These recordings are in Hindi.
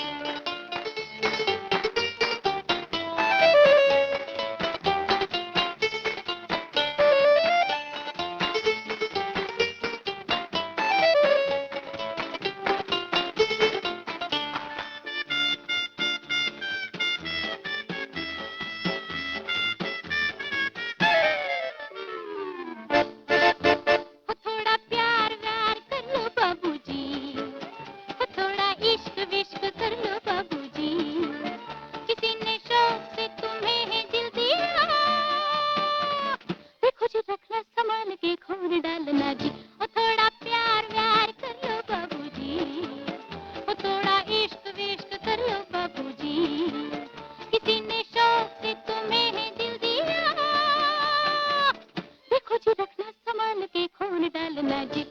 रखना संभाल के खून डालना जी।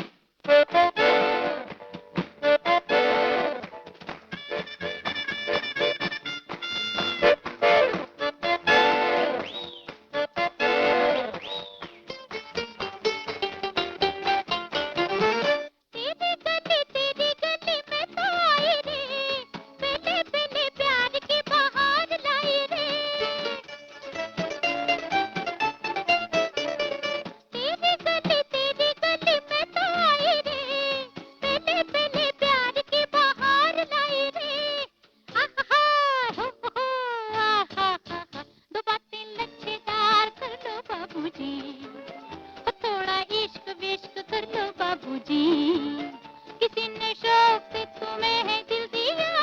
थोड़ा इश्क विश्क कर लो बाबूजी, किसी ने शौक से तुम्हें है दिल दिया।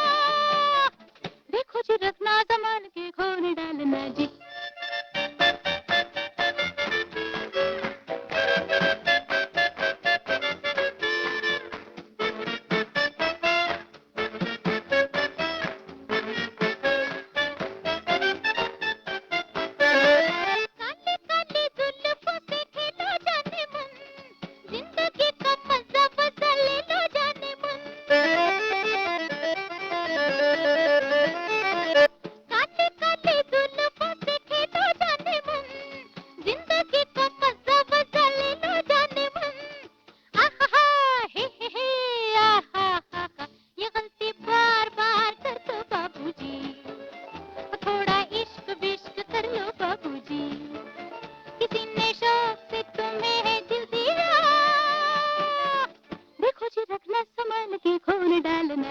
देखो जी रखना संभाल के खून डालना जी। किसी ने शौक से तुम्हें है दिल दिया। देखो जी रखना संभाल के खून डालना।